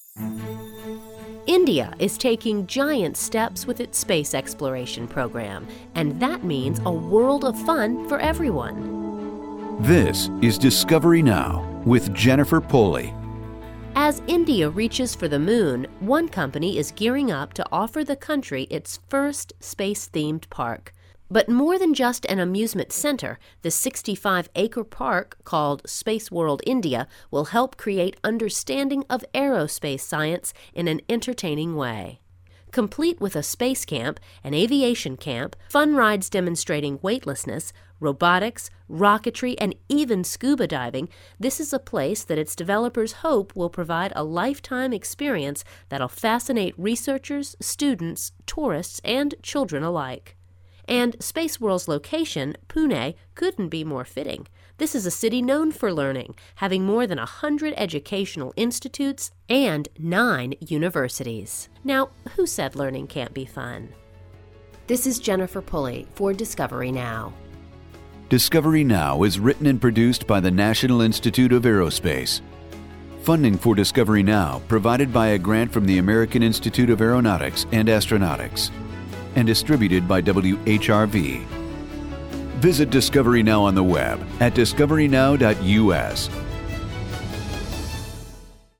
India is taking giant steps with its space exploration program, and that means a world of fun for everyone. This is Discovery Now with Jennifer Pulley. As India reaches for the moon, one company is gearing up to offer the country its first space-themed park. But more than just an amusement center, the 65-acre park called Space World India will help create understanding of aerospace science in an entertaining way. Complete with a space camp, an aviation camp, fun rides demonstrating weightlessness, robotics, rocketry, and even scuba diving, this is a place that its developers hope will provide a lifetime experience that'll fascinate researchers, students, tourists, and children alike. And Space World's location, Pune, couldn't be more fitting. This is a city known for learning, having more than 100 educational institutes and 9 universities. Now, who said learning can't be fun? This is Jennifer Pulley for Discovery Now. Discovery Now is written and produced by the National Institute of Aerospace. Funding for Discovery Now provided by a grant from the American Institute of Aeronautics and Astronautics, and distributed by WHRV. Visit Discovery Now on the web at discoverynow.us